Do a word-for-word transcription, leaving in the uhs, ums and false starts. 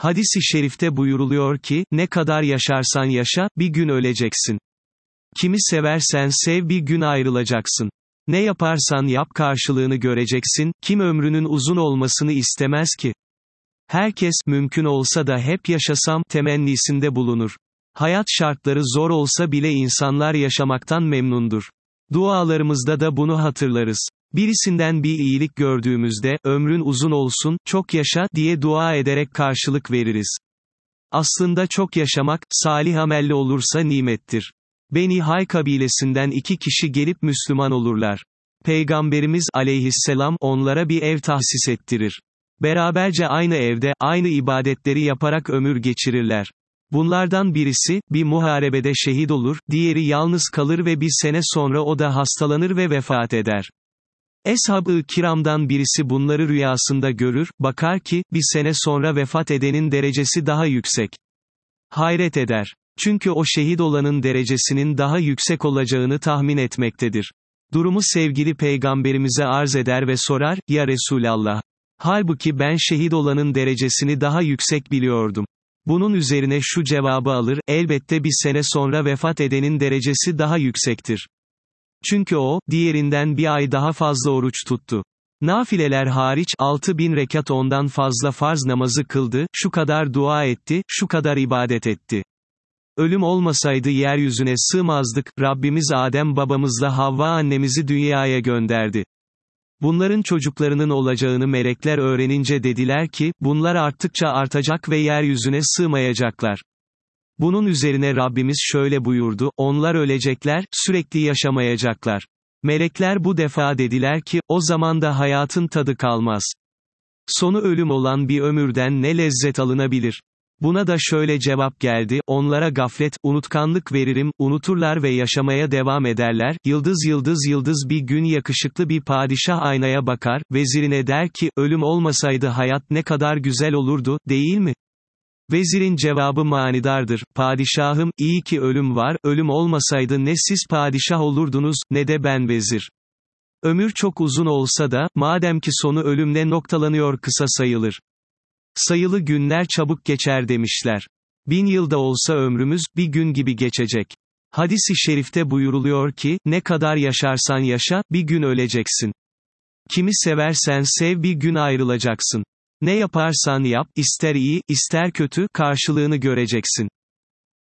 Hadis-i şerifte buyuruluyor ki, ne kadar yaşarsan yaşa, bir gün öleceksin. Kimi seversen sev, bir gün ayrılacaksın. Ne yaparsan yap, karşılığını göreceksin. Kim ömrünün uzun olmasını istemez ki? Herkes, mümkün olsa da hep yaşasam, temennisinde bulunur. Hayat şartları zor olsa bile insanlar yaşamaktan memnundur. Dualarımızda da bunu hatırlarız. Birisinden bir iyilik gördüğümüzde, ömrün uzun olsun, çok yaşa, diye dua ederek karşılık veririz. Aslında çok yaşamak, salih amelli olursa nimettir. Beni Hay kabilesinden iki kişi gelip Müslüman olurlar. Peygamberimiz aleyhisselam, onlara bir ev tahsis ettirir. Beraberce aynı evde, aynı ibadetleri yaparak ömür geçirirler. Bunlardan birisi, bir muharebede şehit olur, diğeri yalnız kalır ve bir sene sonra o da hastalanır ve vefat eder. Eshab-ı kiramdan birisi bunları rüyasında görür, bakar ki, bir sene sonra vefat edenin derecesi daha yüksek. Hayret eder. Çünkü o şehit olanın derecesinin daha yüksek olacağını tahmin etmektedir. Durumu sevgili peygamberimize arz eder ve sorar, ya Resulallah. Halbuki ben şehit olanın derecesini daha yüksek biliyordum. Bunun üzerine şu cevabı alır, elbette bir sene sonra vefat edenin derecesi daha yüksektir. Çünkü o, diğerinden bir ay daha fazla oruç tuttu. Nafileler hariç, altı bin rekat ondan fazla farz namazı kıldı, şu kadar dua etti, şu kadar ibadet etti. Ölüm olmasaydı yeryüzüne sığmazdık, Rabbimiz Adem babamızla Havva annemizi dünyaya gönderdi. Bunların çocuklarının olacağını melekler öğrenince dediler ki, bunlar arttıkça artacak ve yeryüzüne sığmayacaklar. Bunun üzerine Rabbimiz şöyle buyurdu, onlar ölecekler, sürekli yaşamayacaklar. Melekler bu defa dediler ki, o zaman da hayatın tadı kalmaz. Sonu ölüm olan bir ömürden ne lezzet alınabilir? Buna da şöyle cevap geldi, onlara gaflet, unutkanlık veririm, unuturlar ve yaşamaya devam ederler, yıldız yıldız yıldız bir gün yakışıklı bir padişah aynaya bakar, vezirine der ki, ölüm olmasaydı hayat ne kadar güzel olurdu, değil mi? Vezirin cevabı manidardır, padişahım, iyi ki ölüm var, ölüm olmasaydı ne siz padişah olurdunuz, ne de ben vezir. Ömür çok uzun olsa da, madem ki sonu ölümle noktalanıyor kısa sayılır. Sayılı günler çabuk geçer demişler. Bin yılda olsa ömrümüz, bir gün gibi geçecek. Hadis-i şerifte buyuruluyor ki, ne kadar yaşarsan yaşa, bir gün öleceksin. Kimi seversen sev, bir gün ayrılacaksın. Ne yaparsan yap, ister iyi, ister kötü, karşılığını göreceksin.